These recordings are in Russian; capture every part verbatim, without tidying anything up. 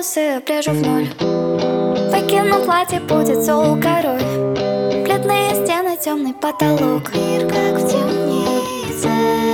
волосы обрежу в ноль. В выкину платье, будет сол король. Бледные стены, темный потолок. Мир как в темнице.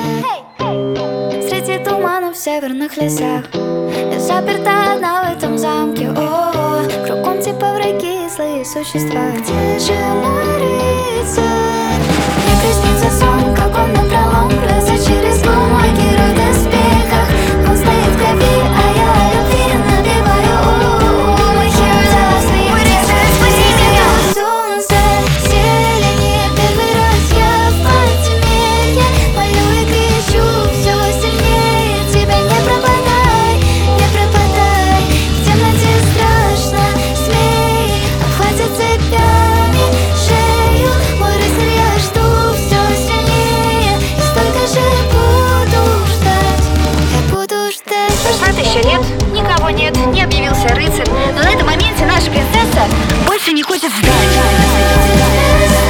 Среди туманов в северных лесах. Я заперта одна в этом замке. О, кругом типа враги и злые существа. Где же мой рыцарь? Мне приснится сон, как он напролом грызет через бумаги в доспехах. Он стоит в крови, а я о любви набиваю. Мой хер, мой рыцарь, спаси меня. Солнце зеленее, первый раз я в подземелье. Молю и кричу все сильнее. Тебя не пропадай, не пропадай. В темноте страшно, смей. Обхватит цепями шею. Мой рыцарь, я жду все сильнее. И столько же буду ждать. Я буду ждать. Сват еще нет, никого нет, не объявился рыцарь. Но на этом моменте наша принцесса больше не хочет ждать.